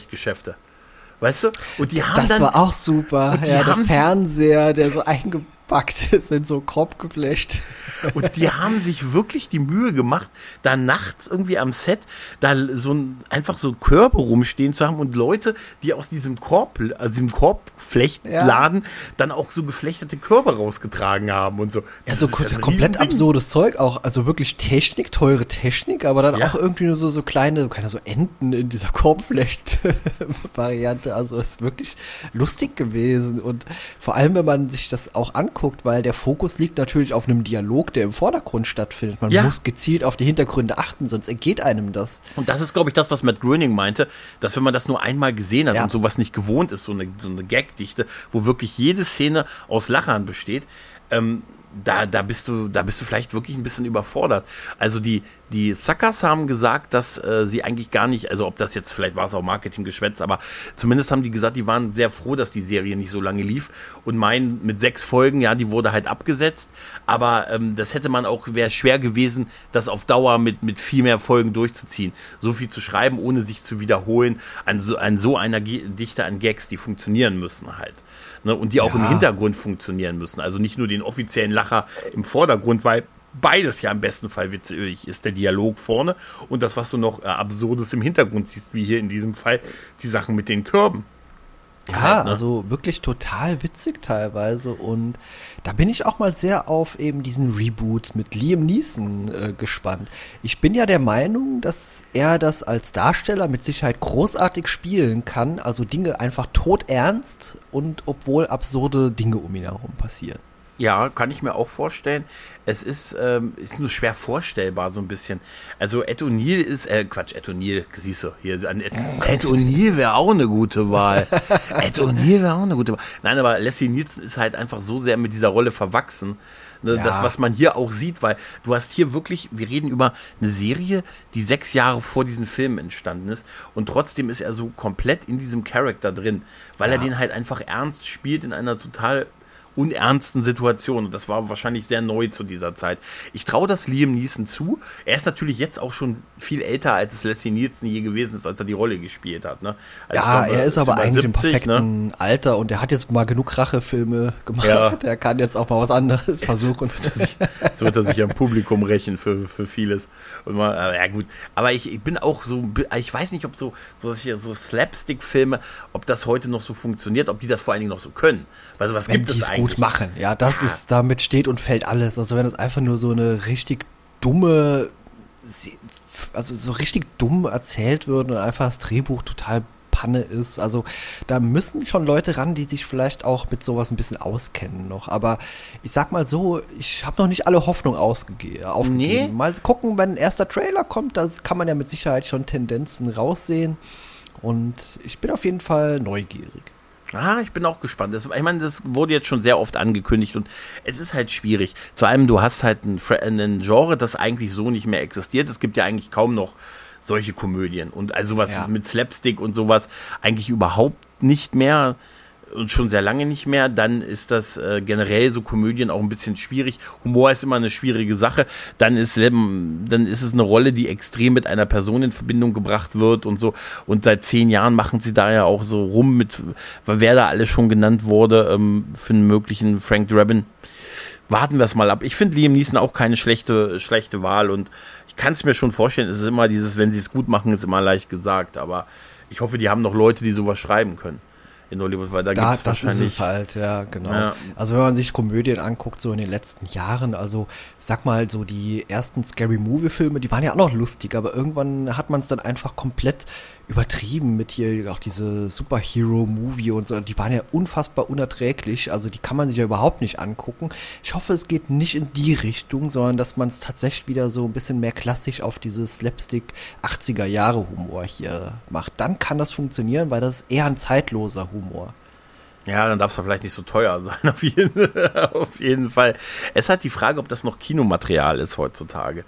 24-Stunden-Korbflechtgeschäfte. Weißt du? Und die haben das war auch super. Der Fernseher, der so eingebaut ausgepackt, sind so grob geflasht. Und die haben sich wirklich die Mühe gemacht, da nachts irgendwie am Set da einfach so Körbe rumstehen zu haben und Leute, die aus diesem Korbflechtladen dann auch so geflechtete Körbe rausgetragen haben und so. Ja, so komplett absurdes Zeug auch, also wirklich Technik, teure Technik, aber dann auch irgendwie nur so kleine so Enten in dieser Korbflecht-Variante, also ist wirklich lustig gewesen und vor allem, wenn man sich das auch anguckt, weil der Fokus liegt natürlich auf einem Dialog, der im Vordergrund stattfindet. Man muss gezielt auf die Hintergründe achten, sonst entgeht einem das. Und das ist, glaube ich, das, was Matt Groening meinte, dass wenn man das nur einmal gesehen hat und sowas nicht gewohnt ist, so eine Gagdichte, wo wirklich jede Szene aus Lachern besteht, da bist du vielleicht wirklich ein bisschen überfordert. Also die Zuckers haben gesagt, dass sie eigentlich gar nicht, also ob das jetzt, vielleicht war es auch Marketinggeschwätz, aber zumindest haben die gesagt, die waren sehr froh, dass die Serie nicht so lange lief und meinen, mit 6 Folgen, ja, die wurde halt abgesetzt, aber das hätte man auch, wäre schwer gewesen, das auf Dauer mit viel mehr Folgen durchzuziehen. So viel zu schreiben, ohne sich zu wiederholen, an so einer Dichte an Gags, die funktionieren müssen halt. Ne, und die auch im Hintergrund funktionieren müssen. Also nicht nur den offiziellen Lacher im Vordergrund, weil beides ja im besten Fall witzig ist, der Dialog vorne und das, was du noch Absurdes im Hintergrund siehst, wie hier in diesem Fall die Sachen mit den Körben. Ja, also wirklich total witzig teilweise und da bin ich auch mal sehr auf eben diesen Reboot mit Liam Neeson gespannt. Ich bin ja der Meinung, dass er das als Darsteller mit Sicherheit großartig spielen kann, also Dinge einfach todernst und obwohl absurde Dinge um ihn herum passieren. Ja, kann ich mir auch vorstellen. Es ist nur schwer vorstellbar, so ein bisschen. Also Ed O'Neill ist, Ed O'Neill, siehst du, hier, Ed O'Neill wäre auch eine gute Wahl. Ed O'Neill wäre auch eine gute Wahl. Nein, aber Leslie Nielsen ist halt einfach so sehr mit dieser Rolle verwachsen. Ne, das, was man hier auch sieht, weil du hast hier wirklich, wir reden über eine Serie, die 6 Jahre vor diesem Film entstanden ist und trotzdem ist er so komplett in diesem Charakter drin, weil er den halt einfach ernst spielt in einer total unernsten Situation. Und das war wahrscheinlich sehr neu zu dieser Zeit. Ich traue das Liam Neeson zu. Er ist natürlich jetzt auch schon viel älter, als es Leslie Nielsen je gewesen ist, als er die Rolle gespielt hat. Ne? Also ja, er ist aber eigentlich 70, im perfekten Alter und er hat jetzt mal genug Rachefilme gemacht. Ja. Der kann jetzt auch mal was anderes versuchen. Jetzt wird er sich am Publikum rächen für vieles. Und mal, ja gut, aber ich bin auch so, ich weiß nicht, ob so Slapstick-Filme, ob das heute noch so funktioniert, ob die das vor allen Dingen noch so können. Also was gibt es eigentlich? Gut machen. Ja, das ist, damit steht und fällt alles. Also wenn das einfach nur so eine richtig dumme, also so richtig dumm erzählt wird und einfach das Drehbuch total Panne ist, also da müssen schon Leute ran, die sich vielleicht auch mit sowas ein bisschen auskennen noch. Aber ich sag mal so, ich habe noch nicht alle Hoffnung aufgegeben. Nee. Mal gucken, wenn ein erster Trailer kommt, da kann man ja mit Sicherheit schon Tendenzen raussehen. Und ich bin auf jeden Fall neugierig. Ich bin auch gespannt. Ich meine, das wurde jetzt schon sehr oft angekündigt und es ist halt schwierig. Vor allem, du hast halt ein Genre, das eigentlich so nicht mehr existiert. Es gibt ja eigentlich kaum noch solche Komödien und also was mit Slapstick und sowas eigentlich überhaupt nicht mehr und schon sehr lange nicht mehr. Dann ist das generell so Komödien auch ein bisschen schwierig. Humor ist immer eine schwierige Sache. Dann ist es eine Rolle, die extrem mit einer Person in Verbindung gebracht wird und so. Und seit 10 Jahren machen sie da ja auch so rum mit, wer da alles schon genannt wurde für einen möglichen Frank Drebin. Warten wir es mal ab. Ich finde Liam Neeson auch keine schlechte Wahl und ich kann es mir schon vorstellen, es ist immer dieses, wenn sie es gut machen, ist immer leicht gesagt. Aber ich hoffe, die haben noch Leute, die sowas schreiben können. In Hollywood, weil da gibt es wahrscheinlich... Das ist es halt, ja, genau. Ja. Also wenn man sich Komödien anguckt, so in den letzten Jahren, also sag mal so die ersten Scary-Movie-Filme, die waren ja auch noch lustig, aber irgendwann hat man es dann einfach komplett übertrieben mit hier auch diese Superhero-Movie und so, die waren ja unfassbar unerträglich, also die kann man sich ja überhaupt nicht angucken. Ich hoffe, es geht nicht in die Richtung, sondern dass man es tatsächlich wieder so ein bisschen mehr klassisch auf dieses Slapstick-80er-Jahre-Humor hier macht. Dann kann das funktionieren, weil das ist eher ein zeitloser Humor. Ja, dann darf es doch vielleicht nicht so teuer sein, auf jeden Fall. Es ist halt die Frage, ob das noch Kinomaterial ist heutzutage.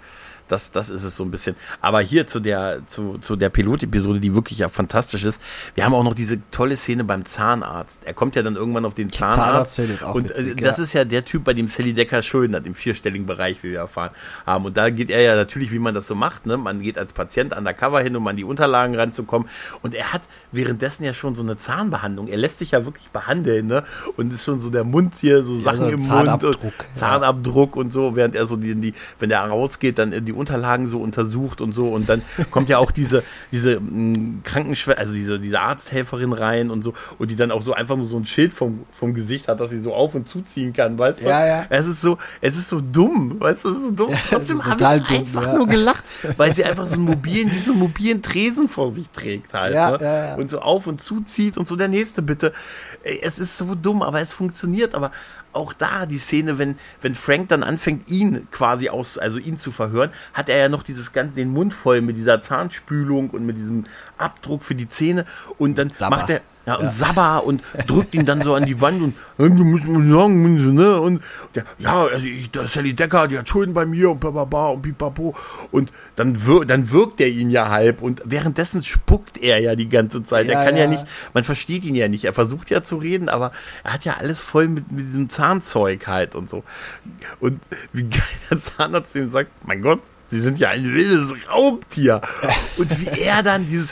Das ist es so ein bisschen. Aber hier zu der Pilot-Episode, die wirklich ja fantastisch ist, wir haben auch noch diese tolle Szene beim Zahnarzt. Er kommt ja dann irgendwann auf den Zahnarzt. Ist auch und witzig, das ist ja der Typ, bei dem Sally Decker Schulden hat, im 4-stelligen Bereich, wie wir erfahren haben. Und da geht er ja natürlich, wie man das so macht, ne? Man geht als Patient undercover hin, um an die Unterlagen ranzukommen. Und er hat währenddessen ja schon so eine Zahnbehandlung. Er lässt sich ja wirklich behandeln, ne? Und ist schon so der Mund hier, so Sachen so im Zahnabdruck, Mund. Zahnabdruck und so, während er so wenn der rausgeht, dann die Unterlagen so untersucht und so. Und dann kommt ja auch diese Krankenschwester, also diese Arzthelferin rein und so. Und die dann auch so einfach nur so ein Schild vom Gesicht hat, dass sie so auf- und zuziehen kann, weißt du? Ja. Es ist so dumm, weißt du? Es ist so dumm. Ja, Trotzdem haben wir einfach nur gelacht, weil sie einfach so einen mobilen Tresen vor sich trägt halt. Ja, ne? ja. Und so auf- und zuzieht und so, der nächste bitte. Es ist so dumm, aber es funktioniert. Aber auch da die Szene, wenn Frank dann anfängt, ihn quasi ihn zu verhören, hat er ja noch den Mund voll mit dieser Zahnspülung und mit diesem Abdruck für die Zähne und dann macht er Sabber und drückt ihn dann so an die Wand und du musst mir sagen, ne? Und Sally Decker, die hat Schulden bei mir und bababa und pipapo. Und dann wirkt er ihn ja halb und währenddessen spuckt er ja die ganze Zeit. Er kann ja nicht, man versteht ihn ja nicht. Er versucht ja zu reden, aber er hat ja alles voll mit diesem Zahnzeug halt und so. Und wie geil der Zahnarzt ihm sagt, mein Gott, Sie sind ja ein wildes Raubtier. Und wie er dann dieses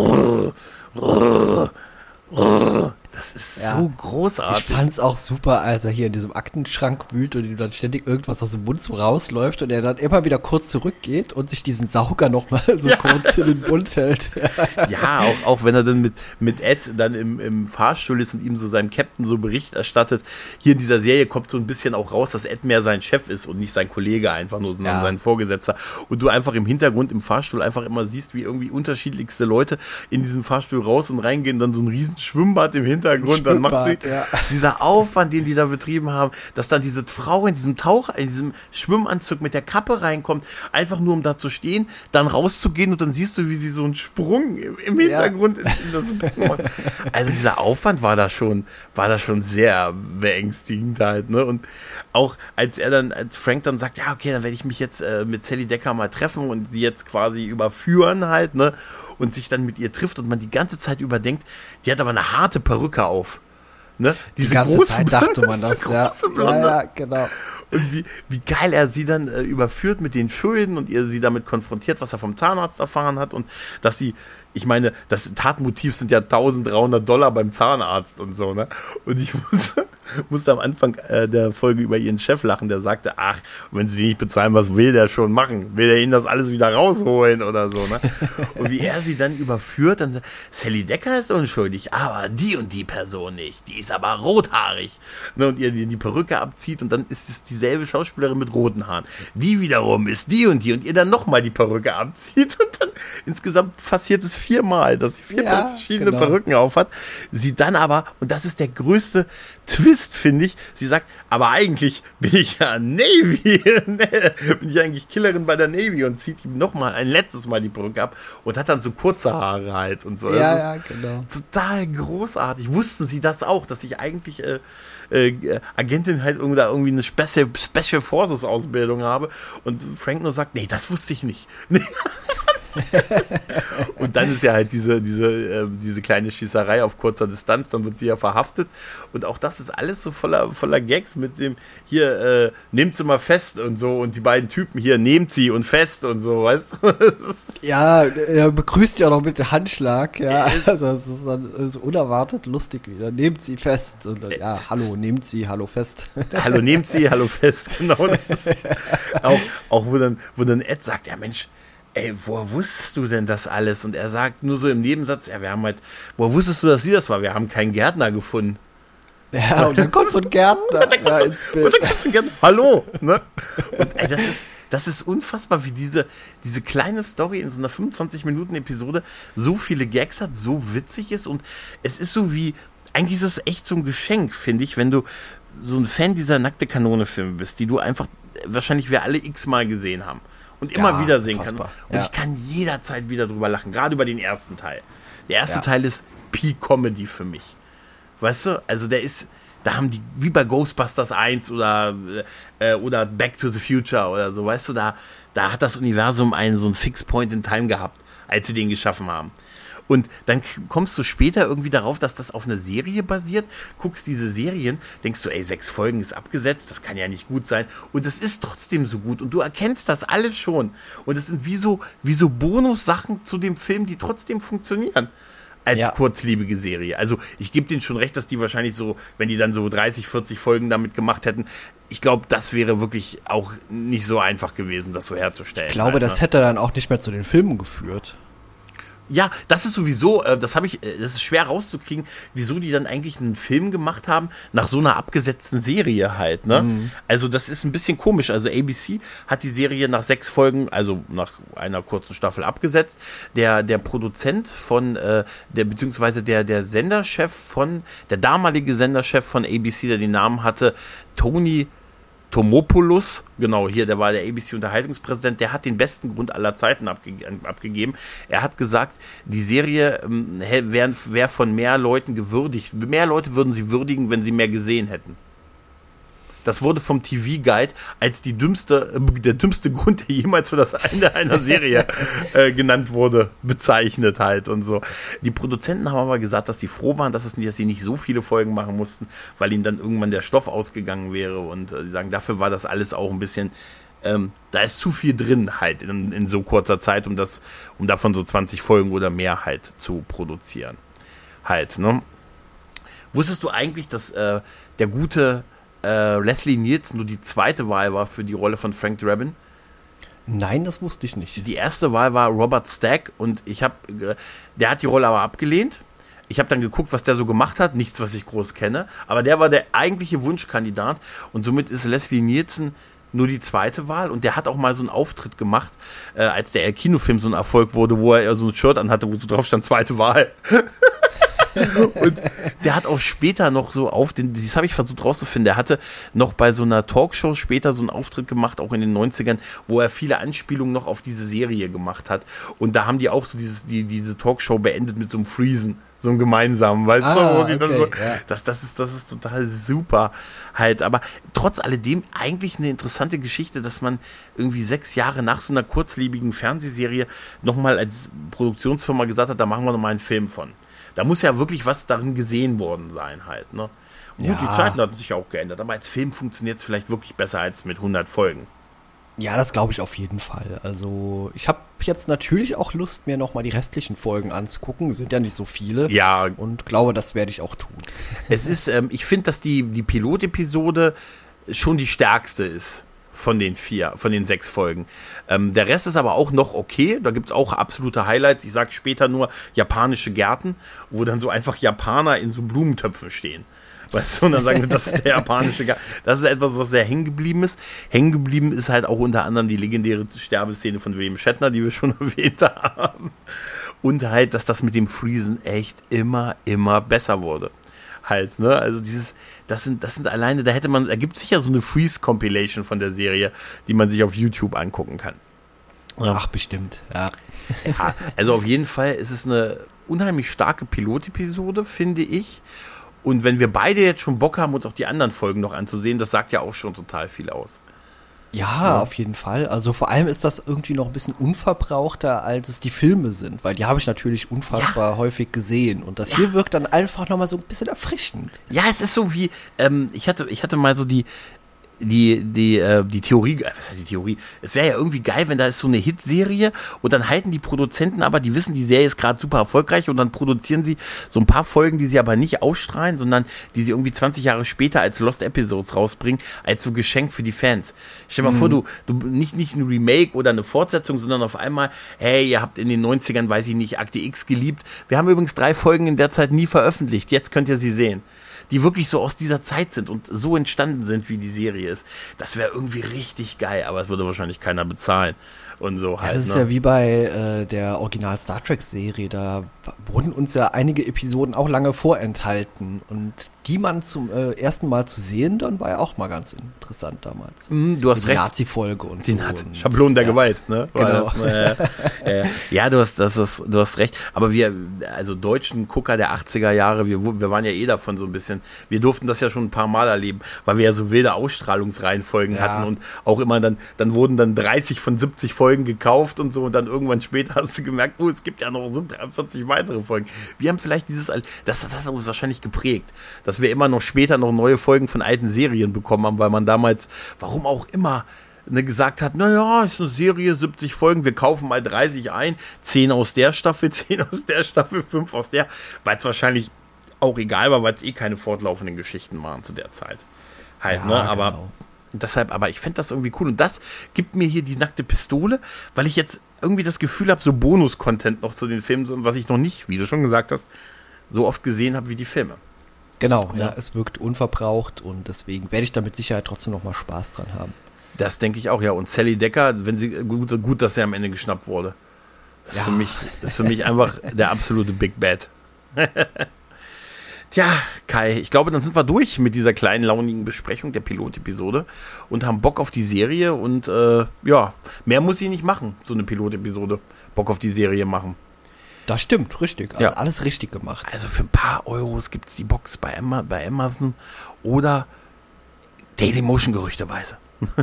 das ist so großartig. Ich fand's auch super, als er hier in diesem Aktenschrank wühlt und ihm dann ständig irgendwas aus dem Mund so rausläuft und er dann immer wieder kurz zurückgeht und sich diesen Sauger nochmal so kurz in den Mund hält. Ja, auch wenn er dann mit Ed dann im Fahrstuhl ist und ihm so seinem Captain so Bericht erstattet. Hier in dieser Serie kommt so ein bisschen auch raus, dass Ed mehr sein Chef ist und nicht sein Kollege einfach nur, sondern sein Vorgesetzter. Und du einfach im Hintergrund im Fahrstuhl einfach immer siehst, wie irgendwie unterschiedlichste Leute in diesem Fahrstuhl raus und reingehen, dann so ein riesen Schwimmbad im Hintergrund, dann macht sie dieser Aufwand, den die da betrieben haben, dass dann diese Frau in diesem Schwimmanzug mit der Kappe reinkommt, einfach nur um da zu stehen, dann rauszugehen und dann siehst du, wie sie so einen Sprung im Hintergrund in das Becken macht. Also dieser Aufwand war da schon sehr beängstigend halt, ne? Und auch als Frank dann sagt, ja okay, dann werde ich mich jetzt mit Sally Decker mal treffen und sie jetzt quasi überführen halt, ne? Und sich dann mit ihr trifft und man die ganze Zeit überdenkt, die hat aber eine harte Perücke auf. Ne? Die ganze Zeit dachte man das, ja, genau. Und wie geil er sie dann überführt mit den Schulden und sie damit konfrontiert, was er vom Zahnarzt erfahren hat und dass sie, ich meine, das Tatmotiv sind ja $1.300 beim Zahnarzt und so, ne? Und ich musste am Anfang der Folge über ihren Chef lachen, der sagte, ach, wenn sie die nicht bezahlen, was will der schon machen? Will der ihnen das alles wieder rausholen oder so, ne? Und wie er sie dann überführt, dann sagt, Sally Decker ist unschuldig, aber die und die Person nicht, die ist aber rothaarig, ne? Und ihr die Perücke abzieht und dann ist es dieselbe Schauspielerin mit roten Haaren. Die wiederum ist die und ihr dann nochmal die Perücke abzieht und dann insgesamt passiert es 4-mal, dass sie 4 verschiedene Perücken auf hat. Sie dann aber, und das ist der größte Twist, finde ich, sie sagt, aber eigentlich bin ich ja Navy, bin ich eigentlich Killerin bei der Navy und zieht ihm nochmal ein letztes Mal die Perücke ab und hat dann so kurze Haare halt und so. Ja, genau. Total großartig. Wussten sie das auch, dass ich eigentlich Agentin halt irgendwie eine Special Forces Ausbildung habe und Frank nur sagt, nee, das wusste ich nicht. Und dann ist ja halt diese kleine Schießerei auf kurzer Distanz, dann wird sie ja verhaftet und auch das ist alles so voller Gags mit dem hier, nehmt sie mal fest und so und die beiden Typen hier, nehmt sie und fest und so, weißt du? Ja, er begrüßt ja auch noch mit dem Handschlag, ja, also es ist dann so unerwartet lustig wieder, nehmt sie fest und dann, hallo, nehmt sie, hallo fest. Hallo, nehmt sie, hallo fest, genau, das ist auch wo dann Ed sagt, ja Mensch, ey, woher wusstest du denn das alles? Und er sagt nur so im Nebensatz, ja, wir haben halt, woher wusstest du, dass sie das war? Wir haben keinen Gärtner gefunden. Ja, und dann kommt so ein Gärtner ins Bild. Und dann kommt so ein Gärtner, hallo, ne? Und ey, das ist unfassbar, wie diese kleine Story in so einer 25-Minuten-Episode so viele Gags hat, so witzig ist und es ist so wie, eigentlich ist es echt so ein Geschenk, finde ich, wenn du so ein Fan dieser Nackte-Kanone-Filme bist, die du einfach, wahrscheinlich wir alle x-mal gesehen haben. Und immer wieder sehen kann. Und ich kann jederzeit wieder drüber lachen, gerade über den ersten Teil. Der erste Teil ist Peak Comedy für mich. Weißt du? Also der ist da haben die, wie bei Ghostbusters 1 oder Back to the Future oder so, weißt du, da hat das Universum so einen Fixed Point in Time gehabt, als sie den geschaffen haben. Und dann kommst du später irgendwie darauf, dass das auf einer Serie basiert, guckst diese Serien, denkst du, 6 Folgen ist abgesetzt, das kann ja nicht gut sein. Und es ist trotzdem so gut und du erkennst das alles schon. Und es sind wie so Bonus-Sachen zu dem Film, die trotzdem funktionieren als kurzlebige Serie. Also ich gebe denen schon recht, dass die wahrscheinlich so, wenn die dann so 30, 40 Folgen damit gemacht hätten, ich glaube, das wäre wirklich auch nicht so einfach gewesen, das so herzustellen. Ich glaube, das hätte dann auch nicht mehr zu den Filmen geführt. Ja, das ist sowieso, das ist schwer rauszukriegen, wieso die dann eigentlich einen Film gemacht haben nach so einer abgesetzten Serie halt, ne? Mhm. Also das ist ein bisschen komisch. Also ABC hat die Serie nach 6 Folgen, also nach einer kurzen Staffel abgesetzt. Der Produzent von, beziehungsweise der Senderchef der damalige Senderchef von ABC, der den Namen hatte, Tony Tomopoulos, genau, der war der ABC-Unterhaltungspräsident, der hat den besten Grund aller Zeiten abgegeben. Er hat gesagt, die Serie wäre von mehr Leuten gewürdigt. Mehr Leute würden sie würdigen, wenn sie mehr gesehen hätten. Das wurde vom TV Guide als der dümmste Grund, der jemals für das Ende einer Serie genannt wurde, bezeichnet halt und so. Die Produzenten haben aber gesagt, dass sie froh waren, dass sie nicht so viele Folgen machen mussten, weil ihnen dann irgendwann der Stoff ausgegangen wäre und sie sagen, dafür war das alles auch ein bisschen, da ist zu viel drin halt in so kurzer Zeit, um davon so 20 Folgen oder mehr halt zu produzieren. Halt, ne? Wusstest du eigentlich, dass der gute Leslie Nielsen nur die zweite Wahl war für die Rolle von Frank Drebin? Nein, das wusste ich nicht. Die erste Wahl war Robert Stack und der hat die Rolle aber abgelehnt. Ich habe dann geguckt, was der so gemacht hat. Nichts, was ich groß kenne. Aber der war der eigentliche Wunschkandidat und somit ist Leslie Nielsen nur die zweite Wahl und der hat auch mal so einen Auftritt gemacht, als der Kinofilm so ein Erfolg wurde, wo er so ein Shirt anhatte, wo so drauf stand, zweite Wahl. Und der hat auch später noch so das habe ich versucht rauszufinden, der hatte noch bei so einer Talkshow später so einen Auftritt gemacht, auch in den 90ern, wo er viele Anspielungen noch auf diese Serie gemacht hat. Und da haben die auch so diese Talkshow beendet mit so einem Freezen, so einem gemeinsamen, weißt du? Wo die dann so, ja. Das ist total super halt. Aber trotz alledem eigentlich eine interessante Geschichte, dass man irgendwie 6 Jahre nach so einer kurzlebigen Fernsehserie nochmal als Produktionsfirma gesagt hat, da machen wir nochmal einen Film von. Da muss ja wirklich was darin gesehen worden sein halt, ne? Und gut, die Zeiten hatten sich auch geändert, aber als Film funktioniert es vielleicht wirklich besser als mit 100 Folgen. Ja, das glaube ich auf jeden Fall. Also ich habe jetzt natürlich auch Lust, mir nochmal die restlichen Folgen anzugucken. Sind ja nicht so viele. Ja. Und glaube, das werde ich auch tun. Es ist, ich finde, dass die Pilotepisode schon die stärkste ist. Von den 6 Folgen. Der Rest ist aber auch noch okay. Da gibt es auch absolute Highlights. Ich sage später nur japanische Gärten, wo dann so einfach Japaner in so Blumentöpfen stehen. Weißt du, und dann sagen wir, das ist der japanische Garten. Das ist etwas, was sehr hängen geblieben ist. Hängen geblieben ist halt auch unter anderem die legendäre Sterbeszene von William Shatner, die wir schon erwähnt haben. Und halt, dass das mit dem Freezen echt immer besser wurde. Halt, ne? Also das sind alleine, da gibt es sicher so eine Freeze-Compilation von der Serie, die man sich auf YouTube angucken kann. Ja. Ach, bestimmt, ja. Ja, also auf jeden Fall ist es eine unheimlich starke Pilotepisode, finde ich. Und wenn wir beide jetzt schon Bock haben, uns auch die anderen Folgen noch anzusehen, das sagt ja auch schon total viel aus. Ja, auf jeden Fall. Also vor allem ist das irgendwie noch ein bisschen unverbrauchter, als es die Filme sind, weil die habe ich natürlich unfassbar häufig gesehen. Und das hier wirkt dann einfach nochmal so ein bisschen erfrischend. Ja, es ist so wie, ich hatte mal so die Theorie, was heißt die Theorie? Es wäre ja irgendwie geil, wenn da ist so eine Hitserie und dann halten die Produzenten aber, die wissen, die Serie ist gerade super erfolgreich und dann produzieren sie so ein paar Folgen, die sie aber nicht ausstrahlen, sondern die sie irgendwie 20 Jahre später als Lost Episodes rausbringen, als so Geschenk für die Fans. Stell dir mal vor, du nicht ein Remake oder eine Fortsetzung, sondern auf einmal, hey, ihr habt in den 90ern, weiß ich nicht, Akte X geliebt. Wir haben übrigens 3 Folgen in der Zeit nie veröffentlicht. Jetzt könnt ihr sie sehen. Die wirklich so aus dieser Zeit sind und so entstanden sind, wie die Serie ist. Das wäre irgendwie richtig geil, aber es würde wahrscheinlich keiner bezahlen und so halt. Das ist ja wie bei der Original Star Trek Serie, da wurden uns ja einige Episoden auch lange vorenthalten und die man zum ersten Mal zu sehen, dann war ja auch mal ganz interessant damals. Du hast recht. Die Nazi-Folge und so. Schablonen der Gewalt, ne? Genau. Ja, du hast recht. Aber wir, also deutschen Gucker der 80er Jahre, wir waren ja davon so ein bisschen bisschen. Wir durften das ja schon ein paar Mal erleben, weil wir ja so wilde Ausstrahlungsreihenfolgen hatten und auch immer dann wurden dann 30 von 70 Folgen gekauft und so und dann irgendwann später hast du gemerkt, es gibt ja noch 43 weitere Folgen. Wir haben vielleicht das hat uns wahrscheinlich geprägt, dass wir immer noch später noch neue Folgen von alten Serien bekommen haben, weil man damals, warum auch immer, gesagt hat, naja, ist eine Serie, 70 Folgen, wir kaufen mal 30 ein, 10 aus der Staffel, 10 aus der Staffel, 5 aus der, weil es wahrscheinlich auch egal war, weil es keine fortlaufenden Geschichten waren zu der Zeit. Halt, ne, aber genau. Deshalb, aber ich fände das irgendwie cool und das gibt mir hier die nackte Pistole, weil ich jetzt irgendwie das Gefühl habe, so Bonus-Content noch zu den Filmen, was ich noch nicht, wie du schon gesagt hast, so oft gesehen habe wie die Filme. Genau, ja, es wirkt unverbraucht und deswegen werde ich da mit Sicherheit trotzdem noch mal Spaß dran haben. Das denke ich auch, ja. Und Sally Decker, wenn sie gut, dass sie am Ende geschnappt wurde. Das ist für mich einfach der absolute Big Bad. Tja, Kai, ich glaube, dann sind wir durch mit dieser kleinen, launigen Besprechung der Pilotepisode und haben Bock auf die Serie und mehr muss sie nicht machen, so eine Pilotepisode. Bock auf die Serie machen. Das stimmt, richtig. Also alles richtig gemacht. Also für ein paar Euros gibt es die Box bei Amazon oder Dailymotion gerüchteweise.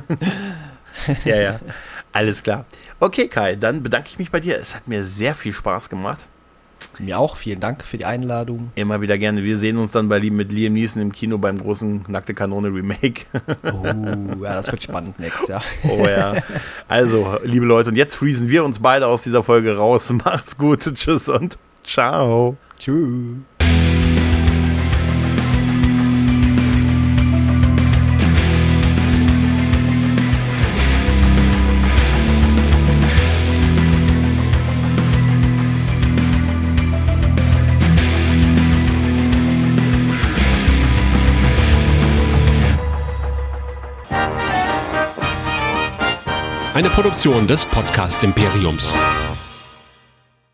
ja, alles klar. Okay, Kai, dann bedanke ich mich bei dir. Es hat mir sehr viel Spaß gemacht. Mir auch. Vielen Dank für die Einladung. Immer wieder gerne. Wir sehen uns dann mit Liam Neeson im Kino beim großen Nackte Kanone Remake. Ja, das wird spannend nächstes Jahr. Oh ja. Also, liebe Leute, und jetzt freezen wir uns beide aus dieser Folge raus. Macht's gut. Tschüss und ciao. Tschüss. Eine Produktion des Podcast Imperiums.